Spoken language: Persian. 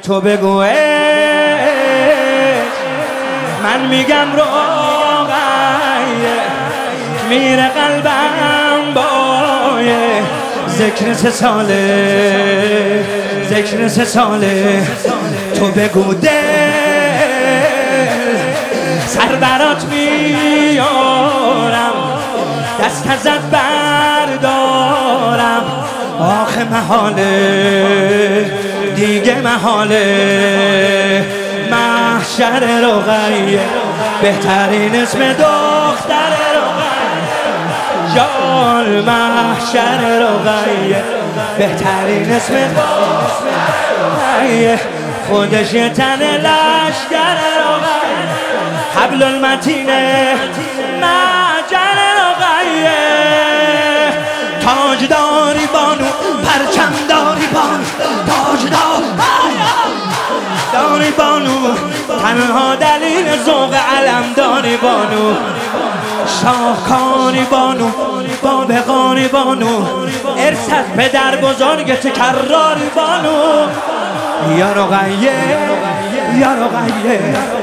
تو بگو من میگم روغیه میره قلبم بایه ذکر 3 ساله ذکر 3 ساله تو بگو دل سر برات میارم دست ازت بردارم آخه محاله دیگه محاله محشر رقیه بهترین اسم دختر رقیه جان محشر رقیه بهترین اسم رقیه خودش یه تن لشکر رقیه حبل المتینه محشر رقیه تاج داری بانو پرچم داری بانو تاج داری بانو تنها دلیل ذوق علم داری بانو شاهکاری بانو بابقاری بانو ارثت پدر بزرگت کراری بانو یا رقیه یا رقیه